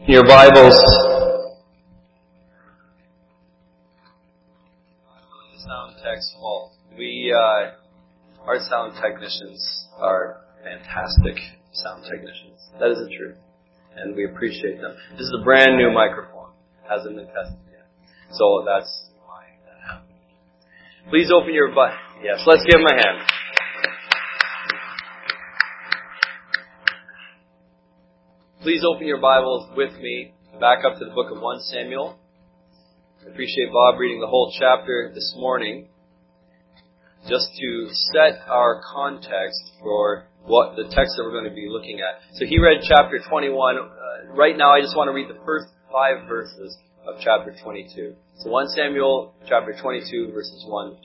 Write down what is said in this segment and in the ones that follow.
Your Bibles. Sound tech's fault. Our sound technicians are fantastic sound technicians. That is the truth. And we appreciate them. This is a brand new microphone. Hasn't been tested yet. So that's why that happened. Please open your Bible. Yes, let's give them a hand. Please open your Bibles with me back up to the book of 1 Samuel. I appreciate Bob reading the whole chapter this morning just to set our context for what the text that we're going to be looking at. So he read chapter 21. Right now I just want to read the first 5 verses of chapter 22. So 1 Samuel chapter 22 verses 1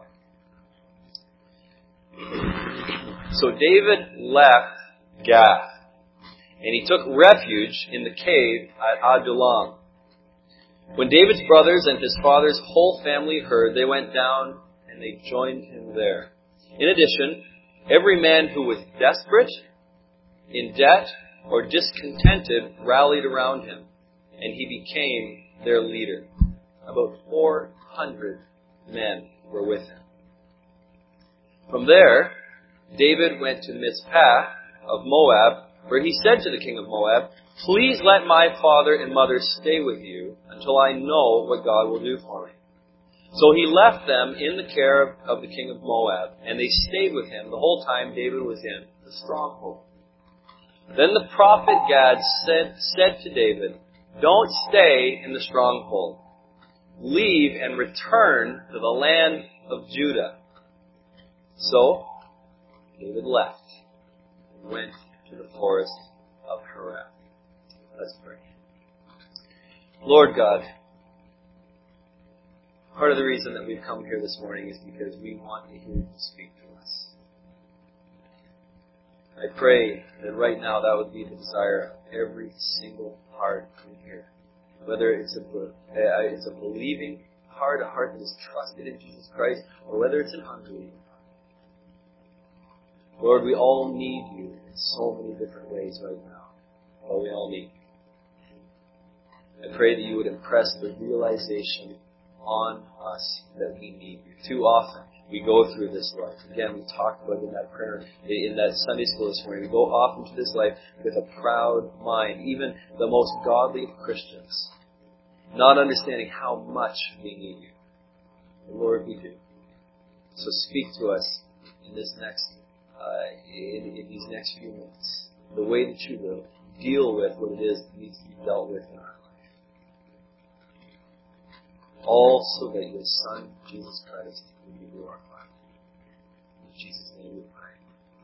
to 5. So David left Gath, and he took refuge in the cave at Adullam. When David's brothers and his father's whole family heard, they went down and they joined him there. In addition, every man who was desperate, in debt, or discontented rallied around him, and he became their leader. About 400 men were with him. From there, David went to Mizpah of Moab, where he said to the king of Moab, "Please let my father and mother stay with you until I know what God will do for me." So he left them in the care of the king of Moab, and they stayed with him the whole time David was in the stronghold. Then the prophet Gad said to David, "Don't stay in the stronghold. Leave and return to the land of Judah." So David left and went to the forest of Horeb. Let's pray. Lord God, part of the reason that we've come here this morning is because we want to hear you speak to us. I pray that right now that would be the desire of every single heart in here. Whether it's a believing heart, a heart that is trusted in Jesus Christ, or whether it's an unbelieving heart. Lord, we all need you in so many different ways right now. But we all need you. I pray that you would impress the realization on us that we need you. Too often, we go through this life. Again, we talked about in that prayer, in that Sunday school this morning. We go off into this life with a proud mind, even the most godly of Christians, not understanding how much we need you. And Lord, we do. So speak to us in this in these next few minutes, the way that you will deal with what it is that needs to be dealt with in our life. All so that your Son, Jesus Christ, will be glorified. In Jesus' name we pray.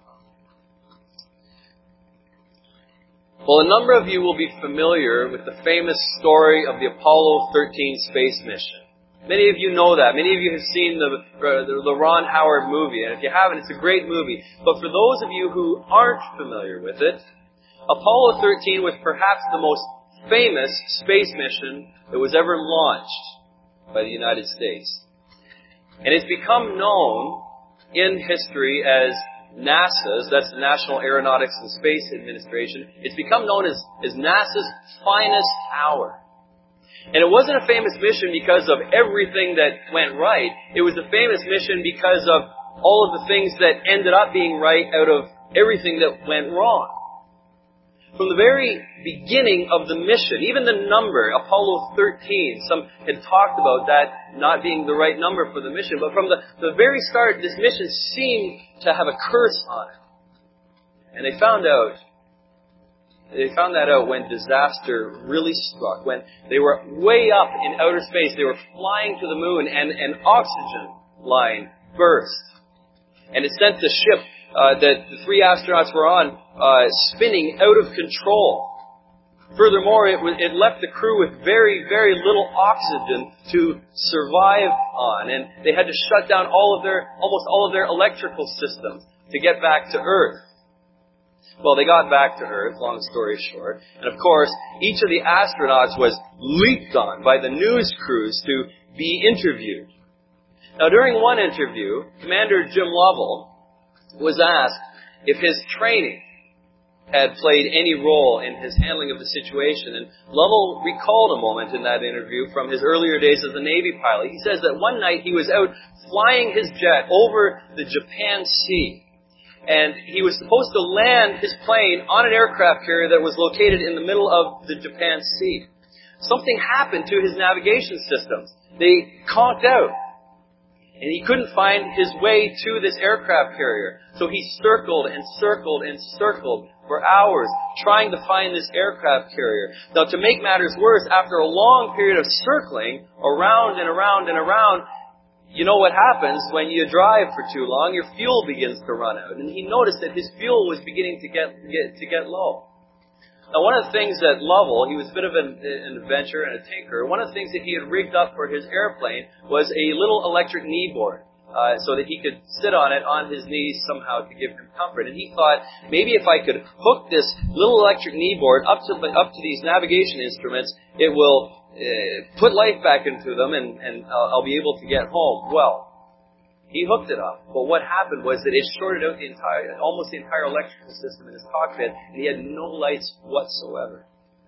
Well, a number of you will be familiar with the famous story of the Apollo 13 space mission. Many of you know that. Many of you have seen the Ron Howard movie. And if you haven't, it's a great movie. But for those of you who aren't familiar with it, Apollo 13 was perhaps the most famous space mission that was ever launched by the United States. And it's become known in history as NASA's, that's the National Aeronautics and Space Administration, it's become known as NASA's finest hour. And it wasn't a famous mission because of everything that went right. It was a famous mission because of all of the things that ended up being right out of everything that went wrong. From the very beginning of the mission, even the number, Apollo 13, some had talked about that not being the right number for the mission, but from the very start, this mission seemed to have a curse on it. And they found that out when disaster really struck, when they were way up in outer space, they were flying to the moon, and an oxygen line burst. And it sent the ship that the 3 astronauts were on spinning out of control. Furthermore, it left the crew with very, very little oxygen to survive on, and they had to shut down almost all of their electrical systems to get back to Earth. Well, they got back to Earth, long story short. And of course, each of the astronauts was leaped on by the news crews to be interviewed. Now, during one interview, Commander Jim Lovell was asked if his training had played any role in his handling of the situation. And Lovell recalled a moment in that interview from his earlier days as a Navy pilot. He says that one night he was out flying his jet over the Japan Sea. And he was supposed to land his plane on an aircraft carrier that was located in the middle of the Japan Sea. Something happened to his navigation systems. They conked out. And he couldn't find his way to this aircraft carrier. So he circled and circled and circled for hours trying to find this aircraft carrier. Now, to make matters worse, after a long period of circling around and around and around, you know what happens when you drive for too long? Your fuel begins to run out. And he noticed that his fuel was beginning to get low. Now, one of the things that Lovell, he was a bit of an adventurer and a tinker, one of the things that he had rigged up for his airplane was a little electric knee board, so that he could sit on it on his knees somehow to give him comfort. And he thought, maybe if I could hook this little electric knee board up to these navigation instruments, it will put life back into them and I'll be able to get home. Well, he hooked it up, but what happened was that it shorted out almost the entire electrical system in his cockpit, and he had no lights whatsoever.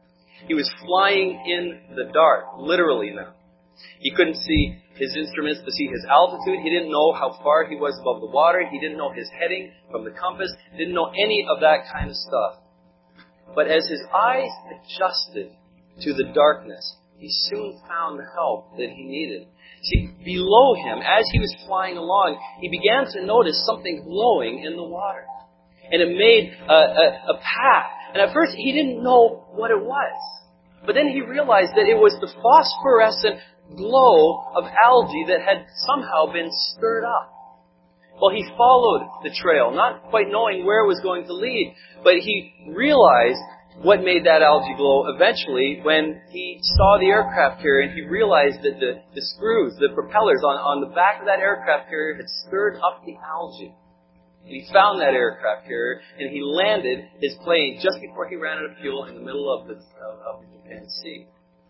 He was flying in the dark, literally now. He couldn't see his instruments to see his altitude. He didn't know how far he was above the water. He didn't know his heading from the compass. He didn't know any of that kind of stuff. But as his eyes adjusted to the darkness, he soon found the help that he needed. See, below him, as he was flying along, he began to notice something glowing in the water. And it made a path. And at first, he didn't know what it was. But then he realized that it was the phosphorescent glow of algae that had somehow been stirred up. Well, he followed the trail, not quite knowing where it was going to lead. But he realized what made that algae glow eventually when he saw the aircraft carrier and he realized that the screws, the propellers on the back of that aircraft carrier had stirred up the algae. And he found that aircraft carrier and he landed his plane just before he ran out of fuel in the middle of the Japan Sea.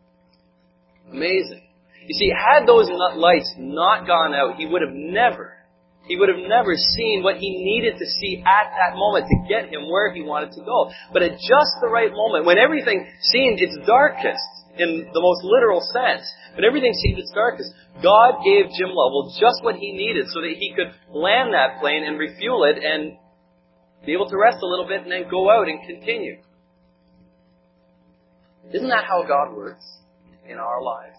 Amazing. You see, had those lights not gone out, he would have never seen what he needed to see at that moment to get him where he wanted to go. But at just the right moment, when everything seemed its darkest, in the most literal sense, when everything seemed its darkest, God gave Jim Lovell just what he needed so that he could land that plane and refuel it and be able to rest a little bit and then go out and continue. Isn't that how God works in our lives?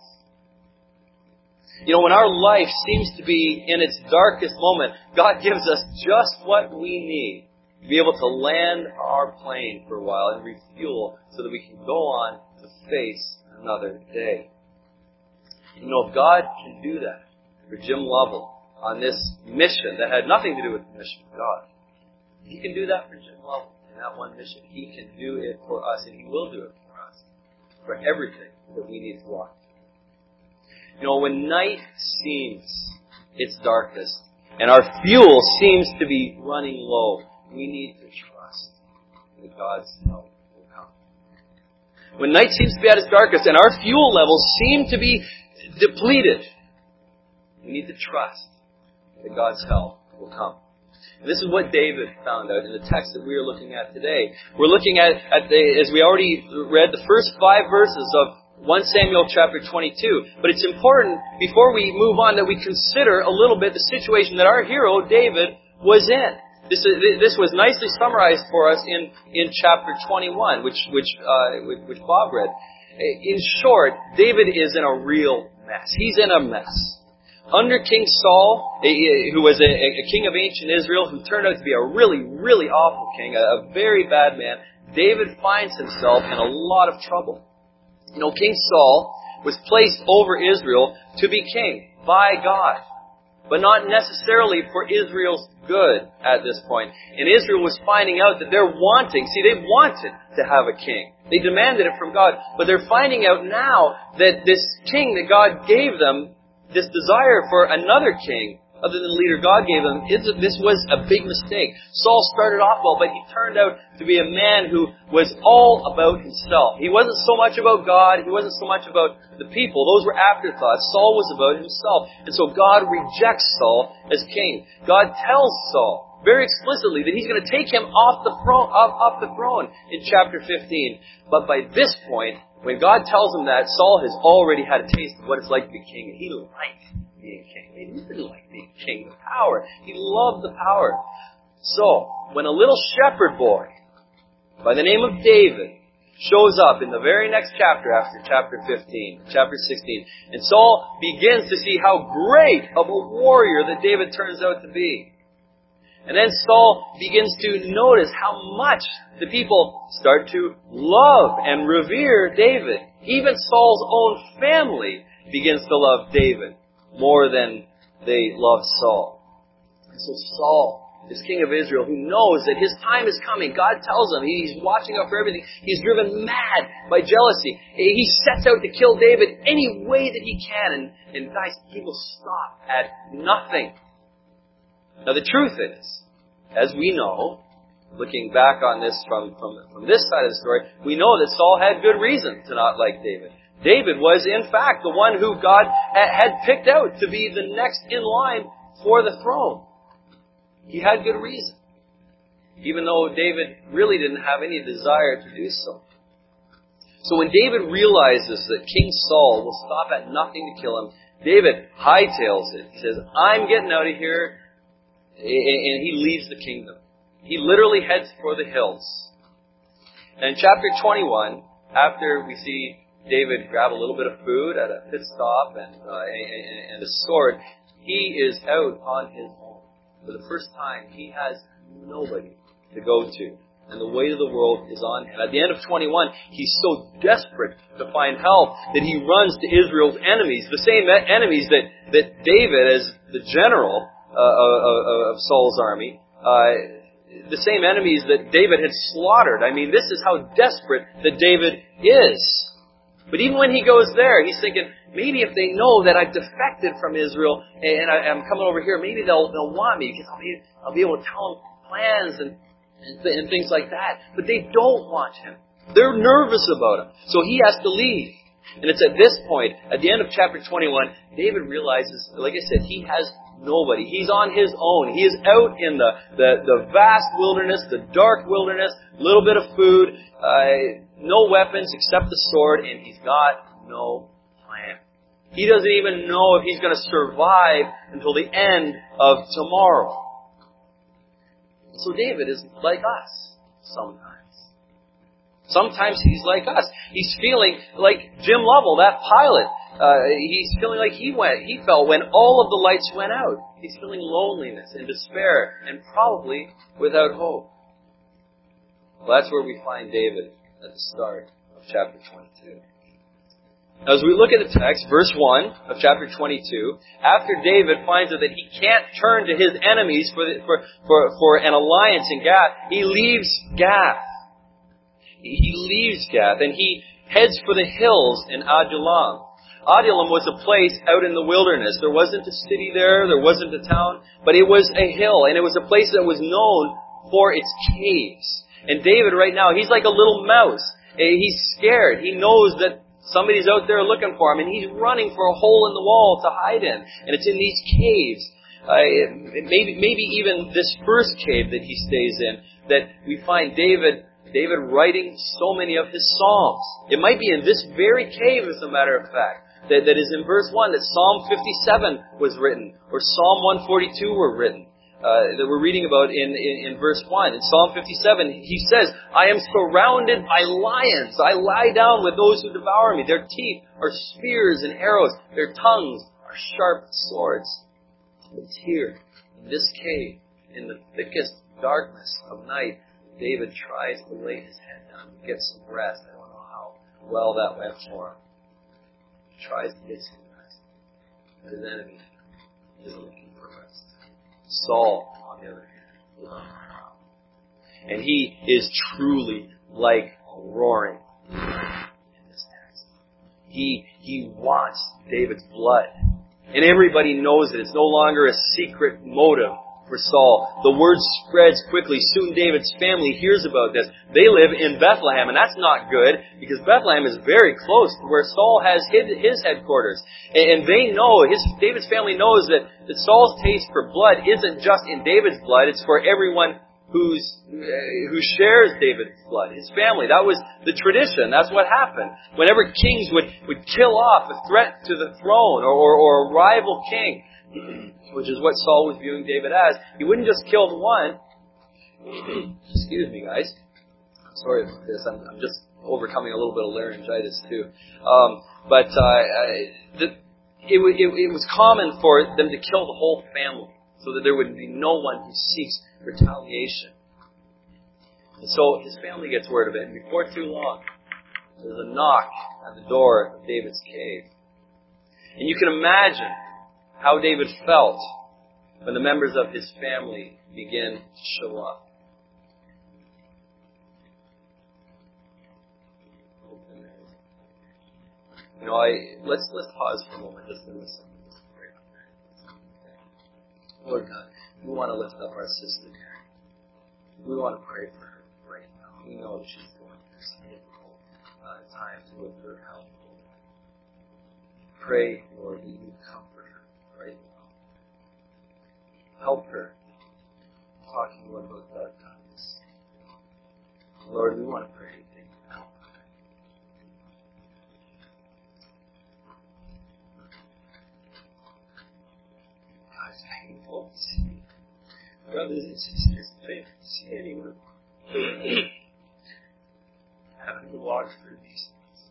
You know, when our life seems to be in its darkest moment, God gives us just what we need to be able to land our plane for a while and refuel so that we can go on to face another day. You know, if God can do that for Jim Lovell on this mission that had nothing to do with the mission of God, He can do that for Jim Lovell in that one mission. He can do it for us, and He will do it for us, for everything that we need to walk. You know, when night seems its darkest and our fuel seems to be running low, we need to trust that God's help will come. When night seems to be at its darkest and our fuel levels seem to be depleted, we need to trust that God's help will come. And this is what David found out in the text that we are looking at today. We're looking at as we already read, the first 5 verses of 1 Samuel chapter 22. But it's important, before we move on, that we consider a little bit the situation that our hero, David, was in. This was nicely summarized for us in chapter 21, which Bob read. In short, David is in a real mess. He's in a mess. Under King Saul, who was a king of ancient Israel, who turned out to be a really, really awful king, a very bad man, David finds himself in a lot of trouble. You know, King Saul was placed over Israel to be king by God, but not necessarily for Israel's good at this point. And Israel was finding out that they wanted to have a king. They demanded it from God, but they're finding out now that this king that God gave them, this desire for another king, other than the leader God gave them, this was a big mistake. Saul started off well, but he turned out to be a man who was all about himself. He wasn't so much about God. He wasn't so much about the people. Those were afterthoughts. Saul was about himself. And so God rejects Saul as king. God tells Saul very explicitly that he's going to take him off the throne in chapter 15. But by this point, when God tells him that, Saul has already had a taste of what it's like to be king. And he liked being king. He didn't like being king, the power. He loved the power. So, when a little shepherd boy by the name of David shows up in the very next chapter after chapter 15, chapter 16, and Saul begins to see how great of a warrior that David turns out to be. And then Saul begins to notice how much the people start to love and revere David. Even Saul's own family begins to love David more than they love Saul. And so Saul, this king of Israel, who knows that his time is coming, God tells him, he's watching out for everything. He's driven mad by jealousy. He sets out to kill David any way that he can. And guys, he will stop at nothing. Now the truth is, as we know, looking back on this from this side of the story, we know that Saul had good reason to not like David. David was, in fact, the one who God had picked out to be the next in line for the throne. He had good reason, even though David really didn't have any desire to do so. So when David realizes that King Saul will stop at nothing to kill him, David hightails it. He says, I'm getting out of here. And he leaves the kingdom. He literally heads for the hills. And in chapter 21, after we see David grab a little bit of food at a pit stop and a sword, he is out on his own. For the first time, he has nobody to go to. And the weight of the world is on him. At the end of 21, he's so desperate to find help that he runs to Israel's enemies, the same enemies that David, as the general of Saul's army, the same enemies that David had slaughtered. I mean, this is how desperate that David is. But even when he goes there, he's thinking, maybe if they know that I've defected from Israel and I'm coming over here, maybe they'll want me because I'll be able to tell them plans and things like that. But they don't want him. They're nervous about him. So he has to leave. And it's at this point, at the end of chapter 21, David realizes, like I said, he has nobody. He's on his own. He is out in the vast wilderness, the dark wilderness, little bit of food, no weapons except the sword, and he's got no plan. He doesn't even know if he's going to survive until the end of tomorrow. So David is like us sometimes. Sometimes he's like us. He's feeling like Jim Lovell, that pilot. He's feeling like he felt when all of the lights went out. He's feeling loneliness and despair and probably without hope. Well, that's where we find David at the start of chapter 22. Now, as we look at the text, verse 1 of chapter 22, after David finds out that he can't turn to his enemies for an alliance in Gath, he leaves Gath. He leaves Gath and he heads for the hills in Adullam. Adullam was a place out in the wilderness. There wasn't a city there, there wasn't a town, but it was a hill, and it was a place that was known for its caves. And David right now, he's like a little mouse. He's scared. He knows that somebody's out there looking for him, and he's running for a hole in the wall to hide in. And it's in these caves. Maybe even this first cave that he stays in, that we find David writing so many of his psalms. It might be in this very cave, as a matter of fact, that is in verse 1, that Psalm 57 was written, or Psalm 142 were written, that we're reading about in verse 1. In Psalm 57, he says, I am surrounded by lions. I lie down with those who devour me. Their teeth are spears and arrows. Their tongues are sharp swords. It's here, in this cave, in the thickest darkness of night, David tries to lay his head down to get some rest. I don't know how well that went for him. He tries to get some rest. But his enemy is looking for rest. Saul, on the other hand, and he is truly like roaring in this text. He wants David's blood. And everybody knows it. It's no longer a secret motive for Saul. The word spreads quickly. Soon David's family hears about this. They live in Bethlehem, and that's not good, because Bethlehem is very close to where Saul has his headquarters. And they know, David's family knows that Saul's taste for blood isn't just in David's blood, it's for everyone who shares David's blood, his family. That was the tradition. That's what happened. Whenever kings would kill off a threat to the throne or a rival king, which is what Saul was viewing David as, he wouldn't just kill the one. Excuse me, guys. Sorry about this. I'm just overcoming a little bit of laryngitis too. It was common for them to kill the whole family, so that there would be no one who seeks retaliation. And so his family gets word of it, and before too long, there's a knock at the door of David's cave. And you can imagine how David felt when the members of his family began to show up. You know, let's pause for a moment just to listen. Lord God, we want to lift up our sister here. We want to pray for her right now. We know that she's going through some difficult times with her health. Pray, Lord, that you comfort her right now. Help her. Talking, Lord, about dark times. Lord, we want to pray that you help her. God, it's painful to see brothers and sisters, faith to see anyone having to walk through these things.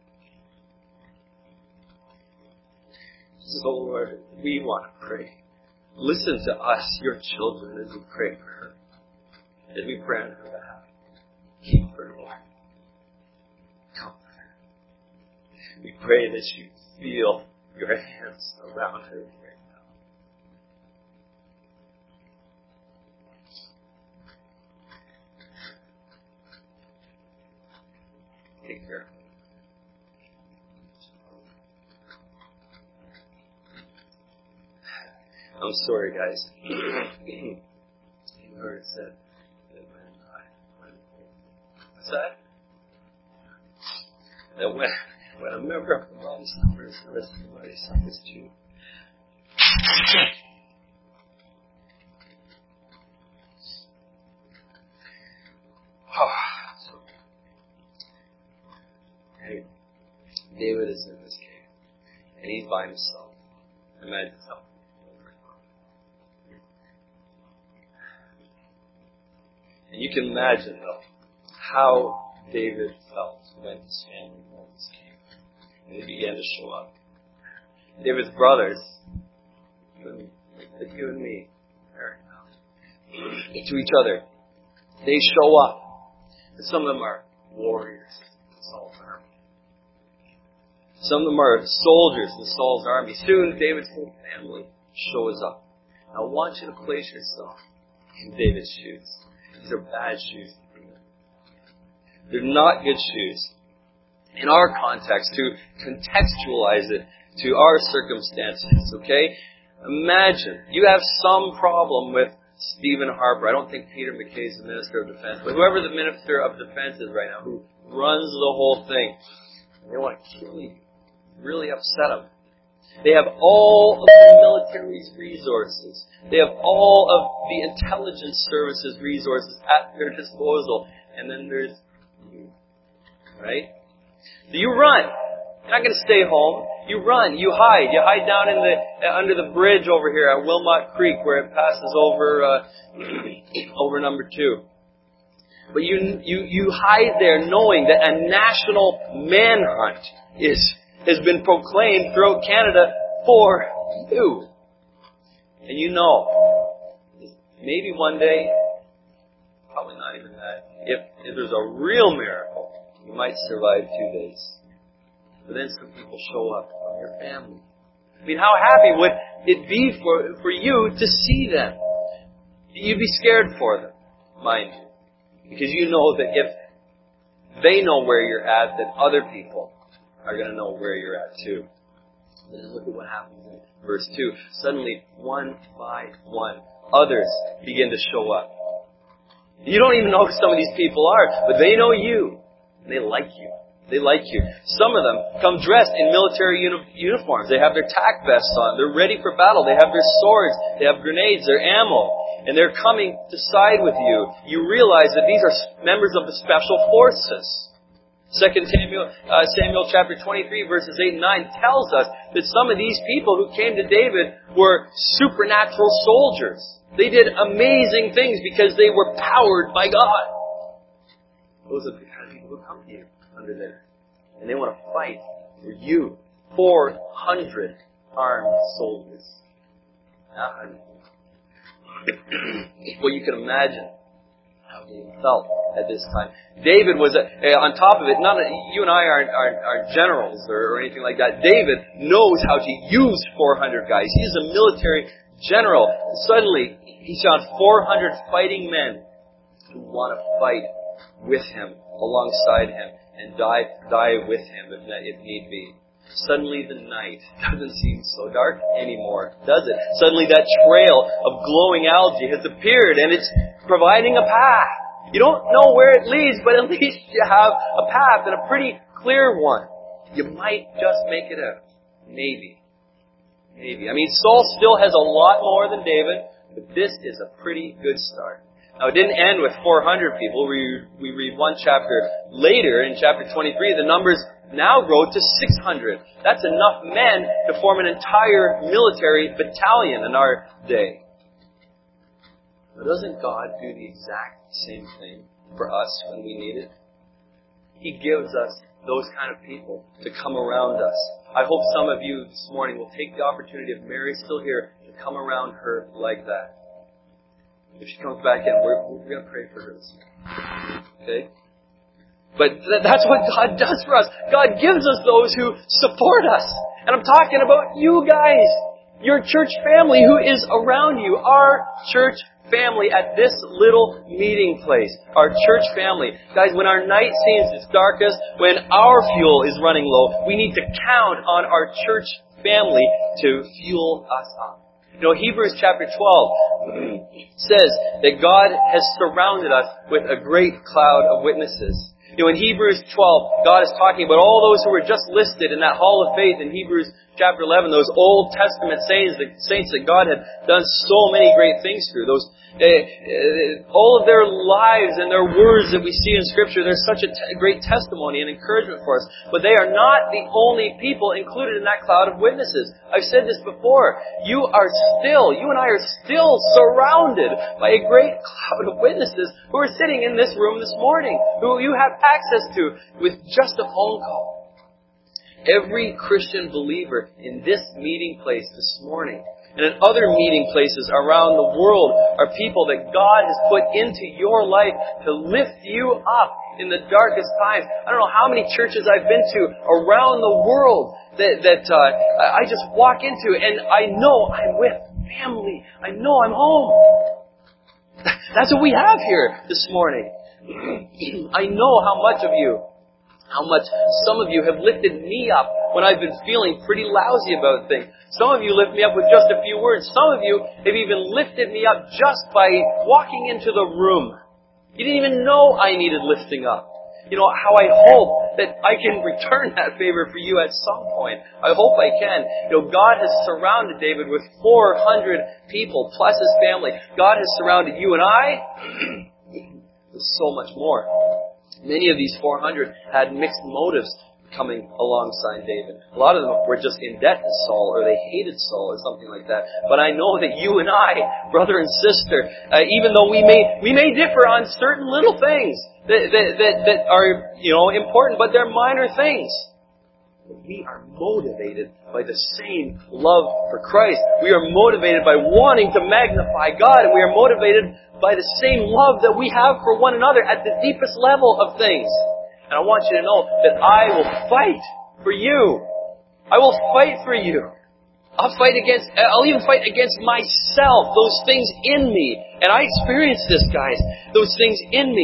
So, Lord, we want to pray. Listen to us, your children, as we pray for her, as we pray on her behalf. Keep her, Lord. Comfort her. We pray that you feel your hands around her. Take care. I'm sorry, guys. You heard it said that what's that? That when a member of the body suffers, the rest of the body suffers too. David is in this cave, and he's by himself. Imagine himself. And you can imagine, though, how David felt when his family members came, and they began to show up. David's brothers, like you and me, right now, to each other, they show up. And some of them are warriors in Saul's army. Some of them are soldiers in Saul's army. Soon, David's whole family shows up. Now, I want you to place yourself in David's shoes. These are bad shoes. They're not good shoes. In our context, to contextualize it to our circumstances, okay? Imagine you have some problem with Stephen Harper. I don't think Peter MacKay is the Minister of Defense, but whoever the Minister of Defense is right now, who runs the whole thing, they want to kill you. Really upset them. They have all of the military's resources. They have all of the intelligence services resources at their disposal. And then there's you. Right? So you run. You're not going to stay home. You run. You hide. You hide down in under the bridge over here at Wilmot Creek, where it passes over over number 2. But you hide there knowing that a national manhunt has been proclaimed throughout Canada for you. And you know, maybe one day, probably not even that, if there's a real miracle, you might survive 2 days. But then some people show up from your family. I mean, how happy would it be for you to see them? You'd be scared for them, mind you. Because you know that if they know where you're at, then other people are going to know where you're at too. And then look at what happens in verse 2. Suddenly, one by one, others begin to show up. You don't even know who some of these people are, but they know you. And they like you. They like you. Some of them come dressed in military uniforms. They have their tack vests on. They're ready for battle. They have their swords. They have grenades, their ammo. And they're coming to side with you. You realize that these are members of the special forces. 2 Samuel chapter 23 verses 8 and 9 tells us that some of these people who came to David were supernatural soldiers. They did amazing things because they were powered by God. Those are the kind of people who come to you under there. And they want to fight for you. 400 armed soldiers. Well, you can imagine how they felt at this time. David was, on top of it, you and I aren't generals or anything like that. David knows how to use 400 guys. He's a military general. Suddenly, he found 400 fighting men who want to fight with him, alongside him, and die with him if need be. Suddenly the night doesn't seem so dark anymore, does it? Suddenly that trail of glowing algae has appeared and it's providing a path. You don't know where it leads, but at least you have a path and a pretty clear one. You might just make it out. Maybe. I mean, Saul still has a lot more than David, but this is a pretty good start. Now, it didn't end with 400 people. We read one chapter later, in chapter 23, the numbers now grow to 600. That's enough men to form an entire military battalion in our day. But doesn't God do the exact same thing for us when we need it? He gives us those kind of people to come around us. I hope some of you this morning will take the opportunity, if Mary's still here, to come around her like that. If she comes back in, we're going to pray for her this morning. Okay? But that's what God does for us. God gives us those who support us. And I'm talking about you guys. Your church family who is around you. Our church family at this little meeting place. Our church family. Guys, when our night seems its darkest, when our fuel is running low, we need to count on our church family to fuel us up. You know, Hebrews chapter 12 says that God has surrounded us with a great cloud of witnesses. You know, in Hebrews 12, God is talking about all those who were just listed in that hall of faith in Hebrews chapter 11, those Old Testament saints that God had done so many great things through. Those, all of their lives and their words that we see in Scripture, there's such a great testimony and encouragement for us. But they are not the only people included in that cloud of witnesses. I've said this before. You and I are still surrounded by a great cloud of witnesses who are sitting in this room this morning, who you have access to with just a phone call. Every Christian believer in this meeting place this morning and in other meeting places around the world are people that God has put into your life to lift you up in the darkest times. I don't know how many churches I've been to around the world that I just walk into and I know I'm with family. I know I'm home. That's what we have here this morning. I know how much some of you have lifted me up when I've been feeling pretty lousy about things. Some of you lift me up with just a few words. Some of you have even lifted me up just by walking into the room. You didn't even know I needed lifting up. You know, how I hope that I can return that favor for you at some point. I hope I can. You know, God has surrounded David with 400 people, plus his family. God has surrounded you and I with so much more. Many of these 400 had mixed motives coming alongside David. A lot of them were just in debt to Saul, or they hated Saul, or something like that. But I know that you and I, brother and sister, even though we may differ on certain little things that are, you know, important, but they're minor things. We are motivated by the same love for Christ. We are motivated by wanting to magnify God, and we are motivated by the same love that we have for one another at the deepest level of things. And I want you to know that I will fight for you. I will fight for you. I'll even fight against myself, those things in me. And I experienced this, guys. Those things in me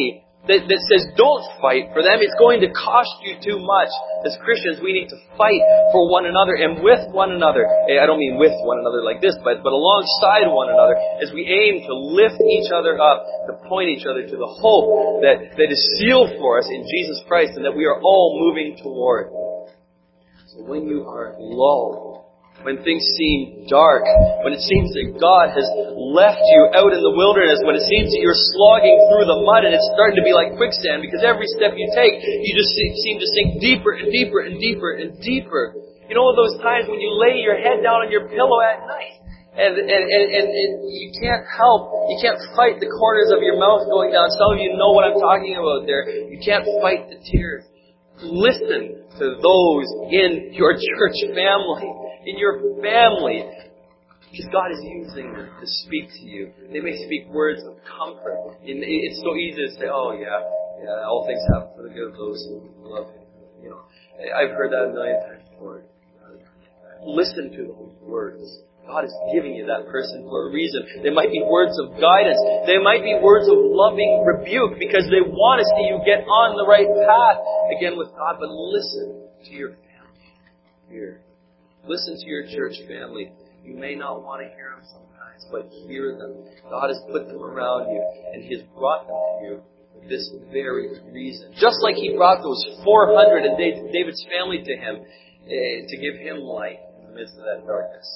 that says don't fight for them. It's going to cost you too much. As Christians, we need to fight for one another and with one another. I don't mean with one another like this, but alongside one another as we aim to lift each other up, to point each other to the hope that is sealed for us in Jesus Christ and that we are all moving toward. So when you are lulled, when things seem dark, when it seems that God has left you out in the wilderness, when it seems that you're slogging through the mud and it's starting to be like quicksand because every step you take, you just seem to sink deeper and deeper and deeper and deeper. You know those times when you lay your head down on your pillow at night and you can't fight the corners of your mouth going down. Some of you know what I'm talking about there. You can't fight the tears. Listen to those in your church family. In your family, because God is using them to speak to you. They may speak words of comfort. It's so easy to say, oh yeah, all things happen for the good of those who love Him. You know, I've heard that a million times before. Listen to those words. God is giving you that person for a reason. They might be words of guidance. They might be words of loving rebuke because they want to see you get on the right path again with God. But listen to your family here. Listen to your church family. You may not want to hear them sometimes, but hear them. God has put them around you, and He has brought them to you for this very reason. Just like He brought those 400 in David's family to Him to give him light in the midst of that darkness.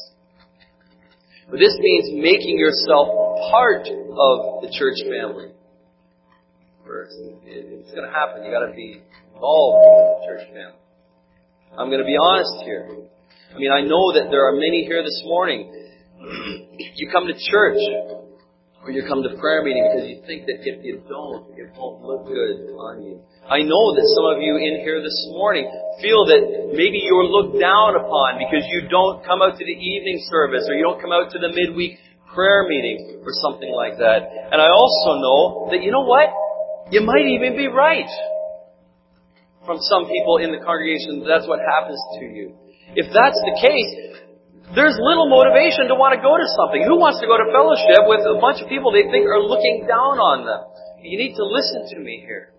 But this means making yourself part of the church family. First, it's going to happen. You've got to be involved in the church family. I'm going to be honest here. I mean, I know that there are many here this morning. You come to church or you come to prayer meeting because you think that if you don't, it won't look good on you. I know that some of you in here this morning feel that maybe you're looked down upon because you don't come out to the evening service or you don't come out to the midweek prayer meeting or something like that. And I also know that, you know what? You might even be right. From some people in the congregation, that's what happens to you. If that's the case, there's little motivation to want to go to something. Who wants to go to fellowship with a bunch of people they think are looking down on them? You need to listen to me here.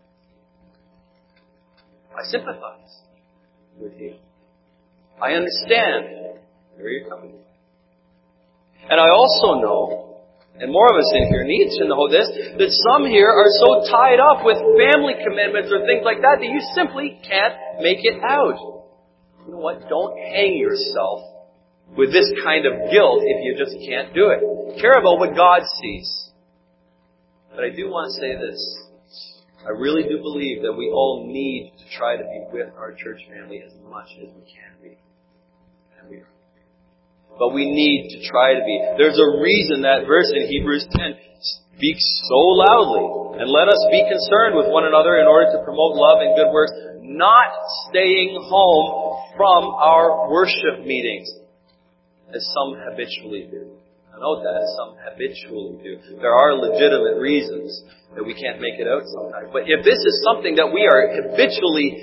I sympathize with you. I understand where you're coming from. And I also know, and more of us in here need to know this, that some here are so tied up with family commitments or things like that you simply can't make it out. You know what? Don't hang yourself with this kind of guilt if you just can't do it. Care about what God sees. But I do want to say this. I really do believe that we all need to try to be with our church family as much as we can be. And we are. But we need to try to be. There's a reason that verse in Hebrews 10 speaks so loudly. And let us be concerned with one another in order to promote love and good works, not staying home from our worship meetings, as some habitually do. I know that, as some habitually do. There are legitimate reasons that we can't make it out sometimes. But if this is something that we are habitually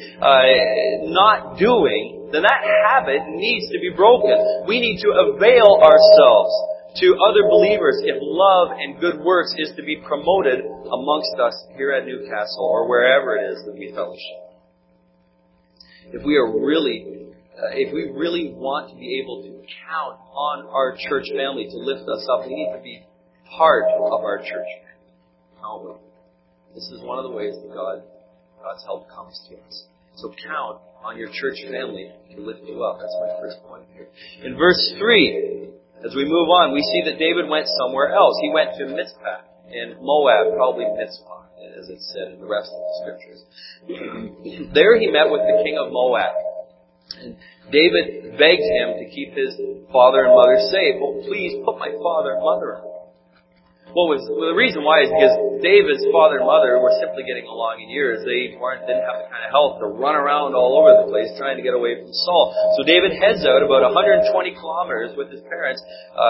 not doing, then that habit needs to be broken. We need to avail ourselves to other believers if love and good works is to be promoted amongst us here at Newcastle or wherever it is that we fellowship. If we really want to be able to count on our church family to lift us up, we need to be part of our church family. This is one of the ways that God's help comes to us. So count on your church family to lift you up. That's my first point here. In verse 3, as we move on, we see that David went somewhere else. He went to Mizpah in Moab, probably Mizpah, as it's said in the rest of the scriptures. There he met with the king of Moab. And David begged him to keep his father and mother safe. Well, please put my father and mother out. The reason why is because David's father and mother were simply getting along in years. They didn't have the kind of health to run around all over the place trying to get away from Saul. So David heads out about 120 kilometers with his parents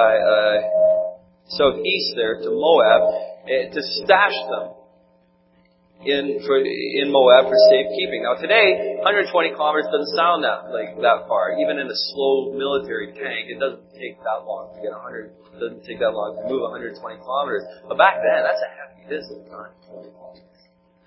southeast there to Moab to stash them in Moab for safekeeping. Now today, 120 kilometers doesn't sound that far. Even in a slow military tank, it doesn't take that long to get 100. It doesn't take that long to move 120 kilometers. But back then, that's a hefty distance.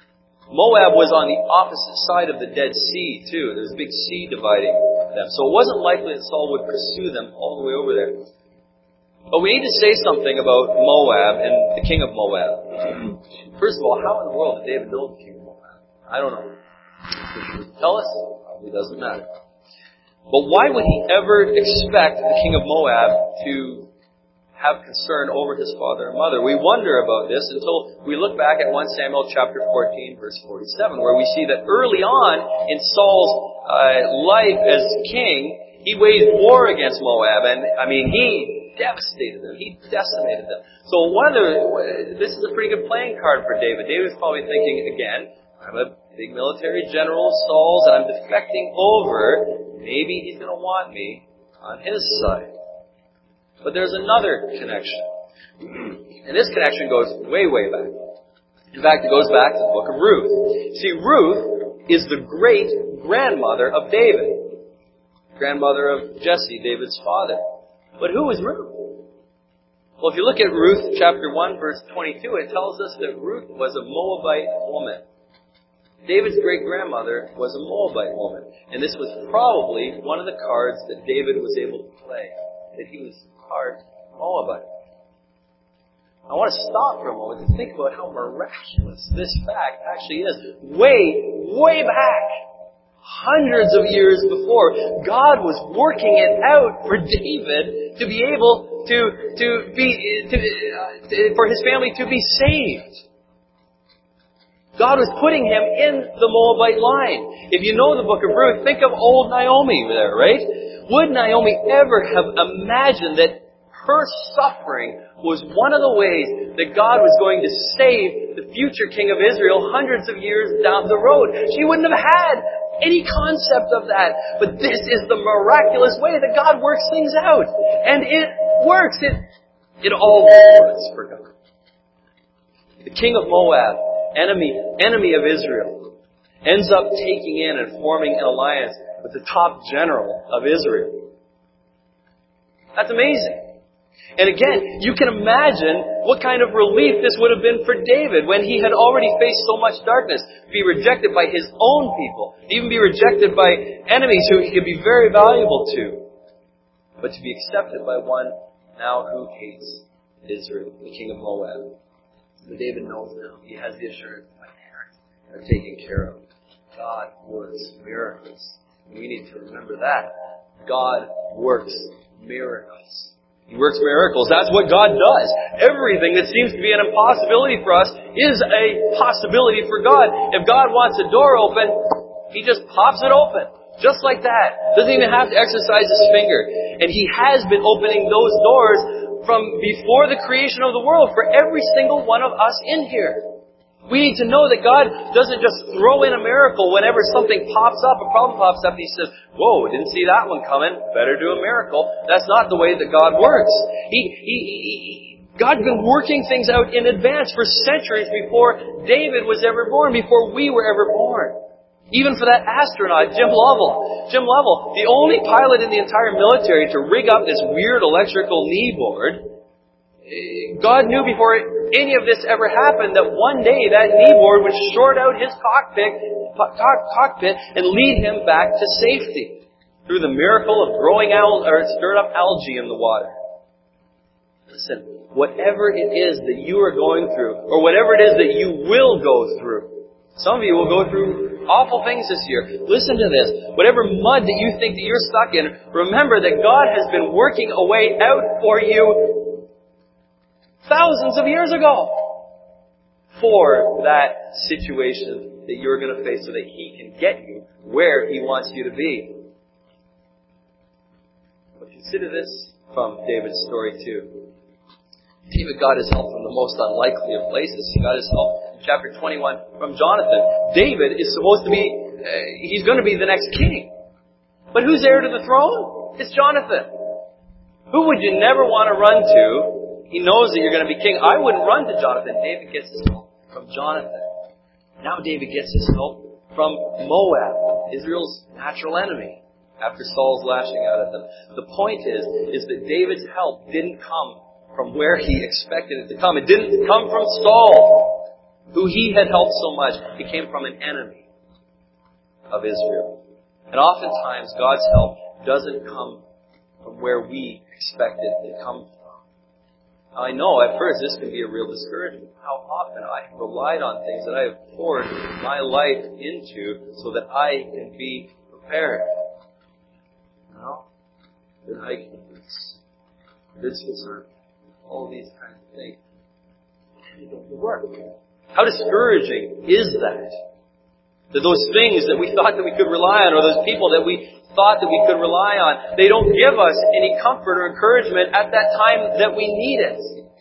Moab was on the opposite side of the Dead Sea, too. There's a big sea dividing them. So it wasn't likely that Saul would pursue them all the way over there. But we need to say something about Moab and the king of Moab. First of all, how in the world did David know the king of Moab? I don't know. Tell us. Probably doesn't matter. But why would he ever expect the king of Moab to have concern over his father and mother? We wonder about this until we look back at 1 Samuel chapter 14, verse 47, where we see that early on in Saul's life as king, he waged war against Moab, and he devastated them. He decimated them. So this is a pretty good playing card for David. David's probably thinking, again, I'm a big military general of Saul's, and I'm defecting over. Maybe he's going to want me on his side. But there's another connection. And this connection goes way, way back. In fact, it goes back to the book of Ruth. See, Ruth is the great-grandmother of David. Grandmother of Jesse, David's father. But who is Ruth? Well, if you look at Ruth chapter 1, verse 22, it tells us that Ruth was a Moabite woman. David's great-grandmother was a Moabite woman. And this was probably one of the cards that David was able to play. That he was part Moabite. I want to stop for a moment to think about how miraculous this fact actually is. Way back, hundreds of years before, God was working it out for David to be able for his family to be saved. God was putting him in the Moabite line. If you know the book of Ruth, think of old Naomi there, right? Would Naomi ever have imagined that her suffering was one of the ways that God was going to save the future king of Israel hundreds of years down the road? She wouldn't have had any concept of that. But this is the miraculous way that God works things out. And it works. It always works for God. The king of Moab, enemy of Israel, ends up taking in and forming an alliance with the top general of Israel. That's amazing. And again, you can imagine what kind of relief this would have been for David when he had already faced so much darkness. To be rejected by his own people, even be rejected by enemies who he could be very valuable to. But to be accepted by one now who hates Israel, the king of Moab. But David knows now. He has the assurance my parents are taken care of. God works miracles. We need to remember that. God works miracles. He works miracles. That's what God does. Everything that seems to be an impossibility for us is a possibility for God. If God wants a door open, He just pops it open. Just like that. Doesn't even have to exercise His finger. And He has been opening those doors from before the creation of the world for every single one of us in here. We need to know that God doesn't just throw in a miracle whenever something pops up, a problem pops up, and He says, whoa, didn't see that one coming, better do a miracle. That's not the way that God works. God's been working things out in advance for centuries before David was ever born, before we were ever born. Even for that astronaut, Jim Lovell. Jim Lovell, the only pilot in the entire military to rig up this weird electrical knee board. God knew before any of this ever happened that one day that knee board would short out his cockpit and lead him back to safety through the miracle of stirred up algae in the water. Listen, whatever it is that you are going through, or whatever it is that you will go through, some of you will go through awful things this year. Listen to this. Whatever mud that you think that you're stuck in, remember that God has been working a way out for you thousands of years ago for that situation that you're going to face so that He can get you where He wants you to be. But consider this from David's story too. David got his help from the most unlikely of places. He got his help in chapter 21 from Jonathan. David is supposed to be, he's going to be the next king. But who's heir to the throne? It's Jonathan. Who would you never want to run to? He knows that you're going to be king. I wouldn't run to Jonathan. David gets his help from Jonathan. Now David gets his help from Moab, Israel's natural enemy, after Saul's lashing out at them. The point is that David's help didn't come from where he expected it to come. It didn't come from Saul. who he had helped so much, it came from an enemy of Israel. And oftentimes, God's help doesn't come from where we expect it to come from. I know at first this can be a real discouragement. How often I have relied on things that I have poured my life into so that I can be prepared. You know? Good hiking boots, good concern, all these kinds of things. And it don't work. How discouraging is that? That those things that we thought that we could rely on, or those people that we thought that we could rely on, they don't give us any comfort or encouragement at that time that we need it.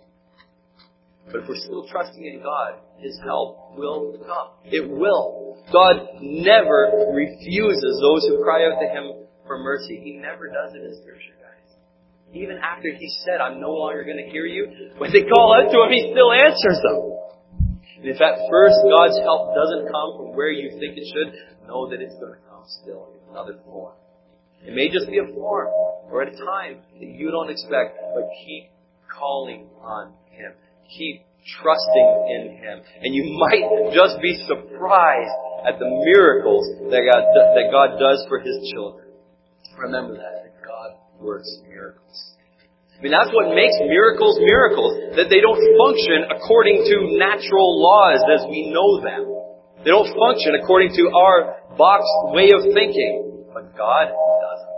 But if we're still trusting in God, His help will come. It will. God never refuses those who cry out to Him for mercy. He never does it in Scripture, guys. Even after He said, I'm no longer going to hear you, when they call out to Him, He still answers them. And if at first God's help doesn't come from where you think it should, know that it's going to come still in another form. It may just be a form or at a time that you don't expect, but keep calling on Him. Keep trusting in Him. And you might just be surprised at the miracles that God does for His children. Remember that God works miracles. I mean, that's what makes miracles miracles, that they don't function according to natural laws as we know them. They don't function according to our box way of thinking, but God doesn't.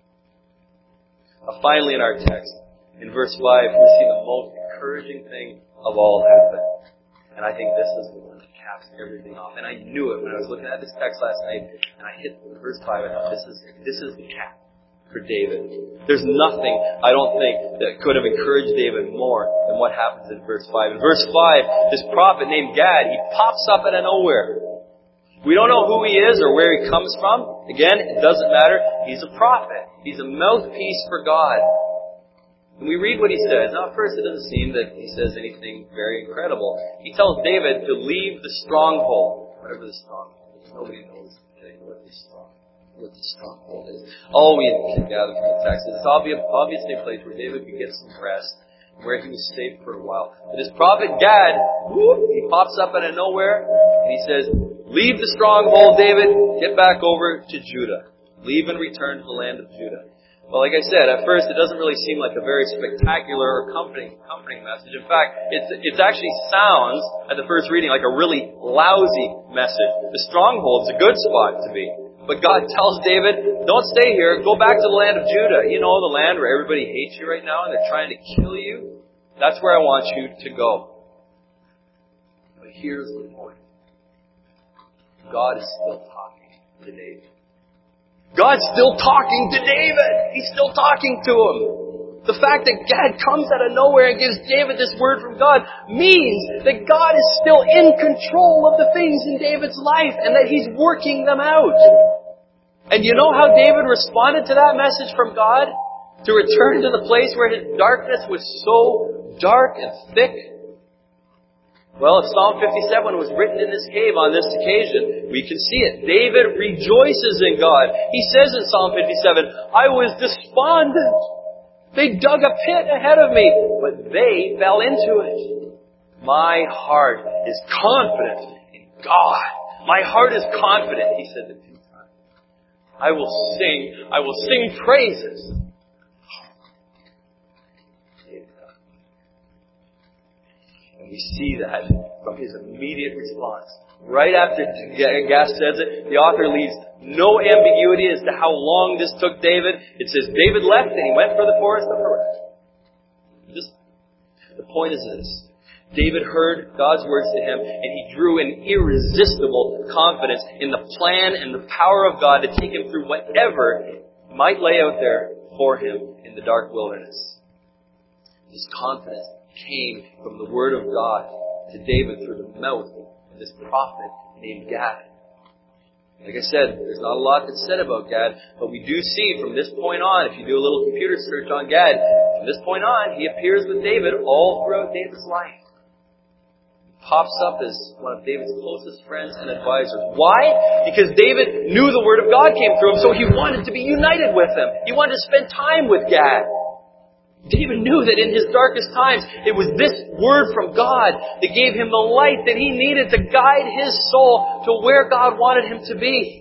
Finally, in our text, in verse 5, we see the most encouraging thing of all happen. And I think this is the one that caps everything off. And I knew it when I was looking at this text last night, and I hit verse 5. I thought, this is the cap for David. There's nothing, I don't think, that could have encouraged David more than what happens in verse 5. In verse 5, this prophet named Gad, he pops up out of nowhere. We don't know who he is or where he comes from. Again, it doesn't matter. He's a prophet. He's a mouthpiece for God. And we read what he says. Now, at first, it doesn't seem that he says anything very incredible. He tells David to leave the stronghold, whatever the stronghold is. Nobody knows what the stronghold is. All we can gather from the text is it's obviously a place where David could get some rest, where he was safe for a while. But his prophet Gad, he pops up out of nowhere, and he says, leave the stronghold, David, get back over to Judah. Leave and return to the land of Judah. Well, like I said, at first it doesn't really seem like a very spectacular or comforting message. In fact, it actually sounds, at the first reading, like a really lousy message. The stronghold's a good spot to be. But God tells David, don't stay here, go back to the land of Judah. You know, the land where everybody hates you right now and they're trying to kill you. That's where I want you to go. But here's the point. God is still talking to David. God's still talking to David. He's still talking to him. The fact that Gad comes out of nowhere and gives David this word from God means that God is still in control of the things in David's life and that He's working them out. And you know how David responded to that message from God? To return to the place where his darkness was so dark and thick? Well, if Psalm 57 was written in this cave on this occasion, we can see it. David rejoices in God. He says in Psalm 57, I was despondent. They dug a pit ahead of me, but they fell into it. My heart is confident in God. My heart is confident, he said to two times. I will sing praises. And we see that from his immediate response. Right after Gad says it, the author leaves no ambiguity as to how long this took David. It says David left and he went for the forest of Horeb. The point is this. David heard God's words to him and he drew an irresistible confidence in the plan and the power of God to take him through whatever might lay out there for him in the dark wilderness. His confidence came from the word of God to David through the mouth of this prophet named Gad. Like I said, there's not a lot that's said about Gad, but we do see from this point on, if you do a little computer search on Gad, from this point on, he appears with David all throughout David's life. Pops up as one of David's closest friends and advisors. Why? Because David knew the word of God came through him, so he wanted to be united with him. He wanted to spend time with Gad. David knew that in his darkest times, it was this word from God that gave him the light that he needed to guide his soul to where God wanted him to be.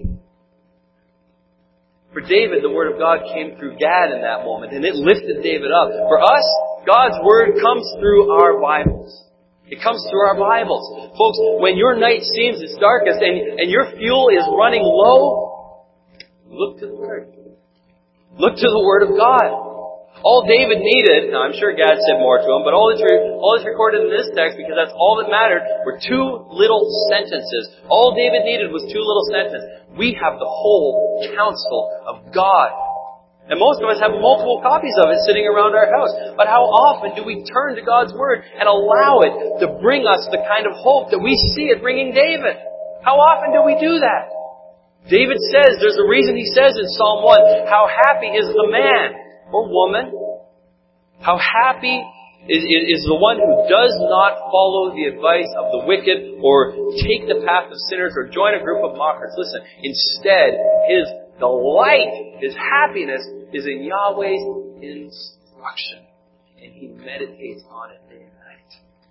For David, the Word of God came through Gad in that moment, and it lifted David up. For us, God's Word comes through our Bibles. It comes through our Bibles. Folks, when your night seems its darkest and your fuel is running low, look to the Word. Look to the Word of God. All David needed, now I'm sure Gad said more to him, but all that's recorded in this text, because that's all that mattered, were 2 little sentences. All David needed was 2 little sentences. We have the whole counsel of God. And most of us have multiple copies of it sitting around our house. But how often do we turn to God's Word and allow it to bring us the kind of hope that we see it bringing David? How often do we do that? David says, there's a reason he says in Psalm 1, how happy is the man or woman, how happy is the one who does not follow the advice of the wicked or take the path of sinners or join a group of mockers. Listen, instead, his delight, his happiness is in Yahweh's instruction. And he meditates on it day and night.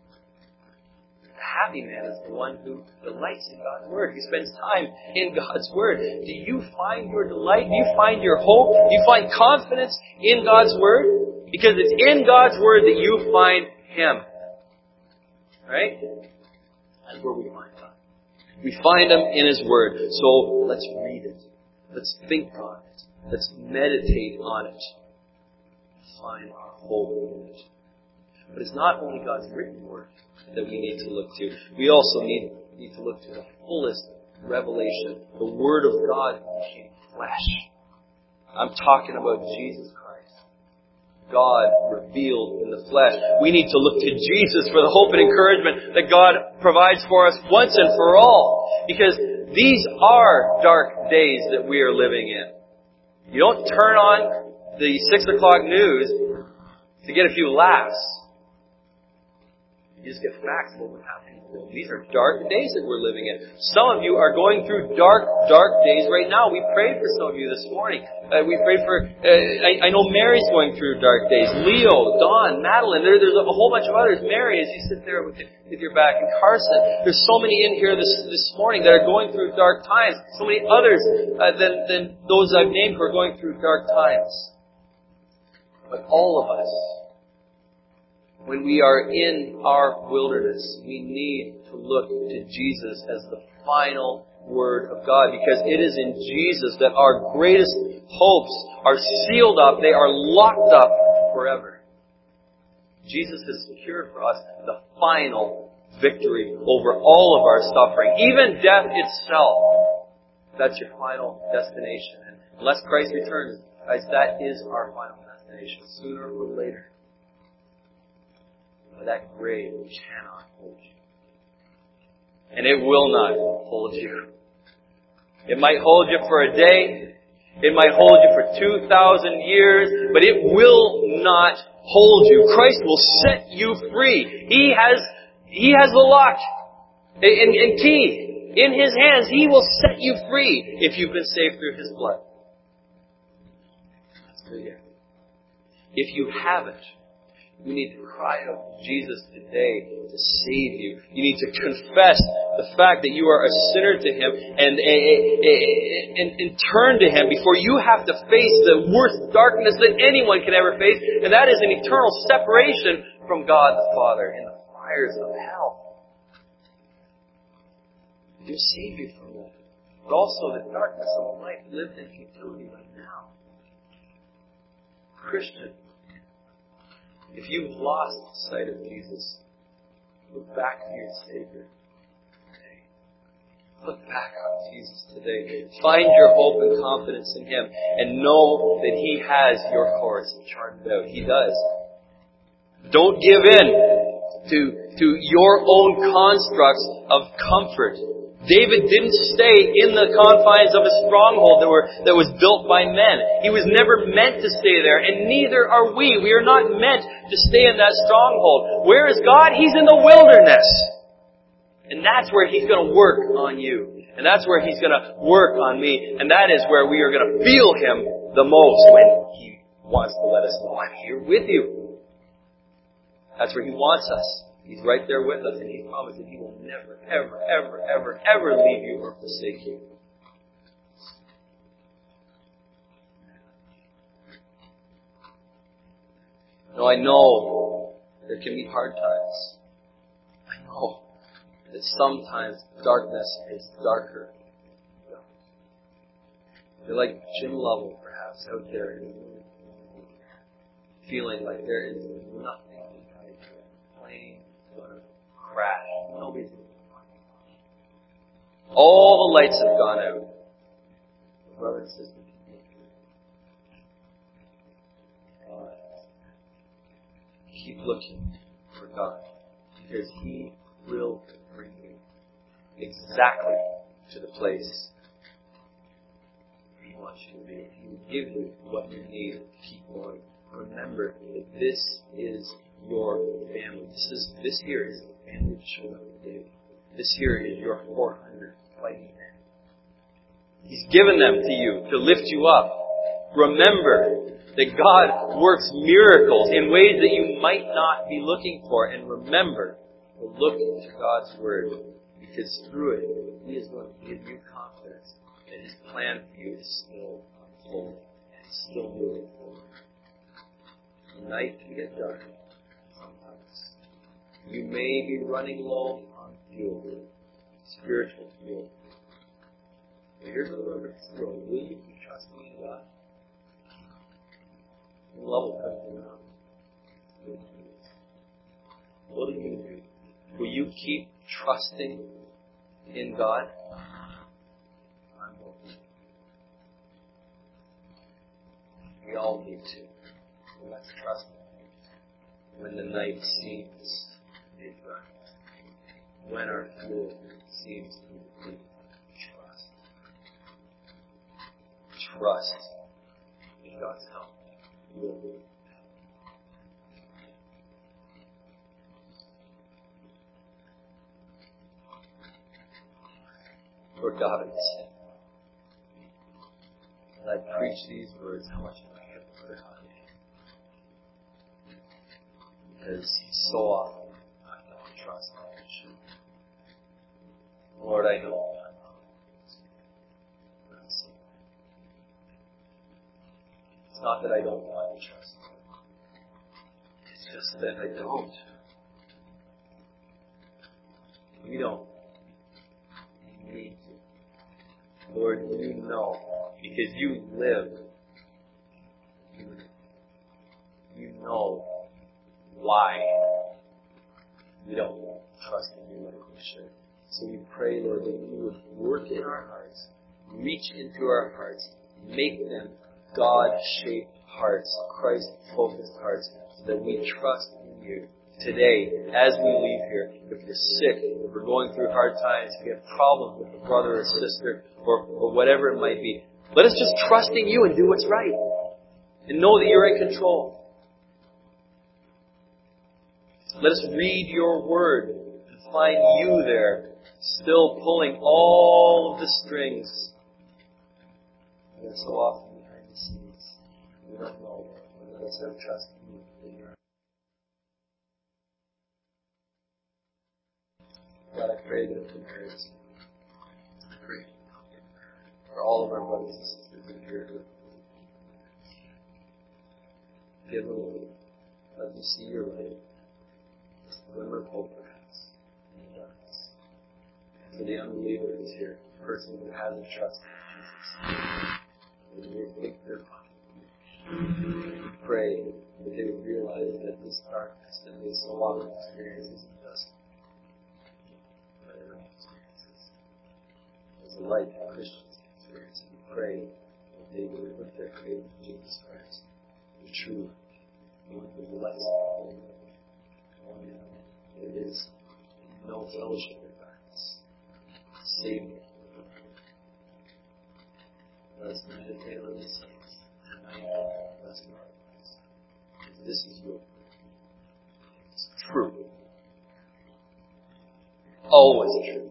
The happy man is the one who delights in God's Word. He spends time in God's Word. Do you find your delight? Do you find your hope? Do you find confidence in God's Word? Because it's in God's Word that you find Him. Right? That's where we find God. We find Him in His Word. So let's read it. Let's think on it. Let's meditate on it. Find our hope in it. But it's not only God's written Word that we need to look to. We also need to look to the fullest revelation. The Word of God became flesh. I'm talking about Jesus Christ. God revealed in the flesh. We need to look to Jesus for the hope and encouragement that God provides for us once and for all. Because these are dark days that we are living in. You don't turn on the 6 o'clock news to get a few laughs. You just get facts of what's happening. These are dark days that we're living in. Some of you are going through dark days right now. We prayed for some of you this morning. We prayed for, I know Mary's going through dark days. Leo, Dawn, Madeline, there's a whole bunch of others. Mary, as you sit there with your back, and Carson. There's so many in here this morning that are going through dark times. So many others than those I've named who are going through dark times. But all of us, when we are in our wilderness, we need to look to Jesus as the final Word of God, because it is in Jesus that our greatest hopes are sealed up. They are locked up forever. Jesus has secured for us the final victory over all of our suffering, even death itself. That's your final destination. And unless Christ returns, guys, that is our final destination, sooner or later. But that grave cannot hold you. And it will not hold you. It might hold you for a day. It might hold you for 2,000 years. But it will not hold you. Christ will set you free. He has the lock and key in His hands. He will set you free if you've been saved through His blood. That's good. If you haven't, you need to cry out to Jesus today to save you. You need to confess the fact that you are a sinner to Him and turn to Him before you have to face the worst darkness that anyone can ever face, and that is an eternal separation from God the Father in the fires of hell. He'll save you from that, but also the darkness of life lived in futility right now. Christian, if you've lost sight of Jesus, look back to your Savior today. Look back on Jesus today. Find your hope and confidence in Him, and know that He has your course charted out. He does. Don't give in to your own constructs of comfort. David didn't stay in the confines of a stronghold that was built by men. He was never meant to stay there, and neither are we. We are not meant to stay in that stronghold. Where is God? He's in the wilderness. And that's where He's going to work on you. And that's where He's going to work on me. And that is where we are going to feel Him the most, when He wants to let us know, I'm here with you. That's where He wants us. He's right there with us, and He promised that He will never, ever, ever, ever, ever leave you or forsake you. Now, I know there can be hard times. I know that sometimes darkness is darker. You're like Jim Lovell, perhaps, out there, feeling like there is nothing behind you. Plane going to crash. Nobody's going to find. All the lights have gone out. Brother and sister, keep looking for God, because He will bring you exactly to the place He wants you to be. He will give you what you need to keep going. Remember that this is your family. This here is the family of the children of David. This here is your 400 fighting men. He's given them to you to lift you up. Remember that God works miracles in ways that you might not be looking for. And remember to look into God's Word, because through it, He is going to give you confidence that His plan for you is still unfolding and still moving forward. The night can get dark sometimes. You may be running low on fuel, spiritual fuel. But here's what the will you keep trusting in God? Love will come around. What do you do? Will you keep trusting in God? I'm hoping. We all need to. Let's trust Him when the night seems big. When our fuel seems complete. Trust in God's help. Lord God, I say, as I preach these words, how much I have put on you. Because so often I don't trust I should. Lord, I know I'm not. It's not that I don't want to trust you. It's just that I don't. We don't. We need to. Lord, you know, because you live. You know why we don't trust in you like we should. So we pray, Lord, that you would work in our hearts, reach into our hearts, make them God-shaped hearts, Christ-focused hearts, so that we trust in you today as we leave here. If you're sick, if we're going through hard times, if you have problems with a brother or sister, or whatever it might be, let us just trust in you and do what's right. And know that you're in control. Let us read your word and find you there, still pulling all of the strings. And so often behind the scenes, we don't know. Let us have trust in you. God, I pray that for marriages. I pray for all of our brothers and sisters in here. Give them light. Let them see your light. Just a glimmer of hope, perhaps, in the darkness. And for the unbeliever who's here, the person who hasn't trusted in Jesus, they think they're fine. We pray that they would realize that this darkness that they so often experience isn't just whatever experiences. There's a light that Christians can experience. And we pray that they would put their faith in Jesus Christ, the true one who blessed all. There is no fellowship in darkness. Savior. Let us meditate on these things. And I know that's in our lives. This is your word. It's true. Always true.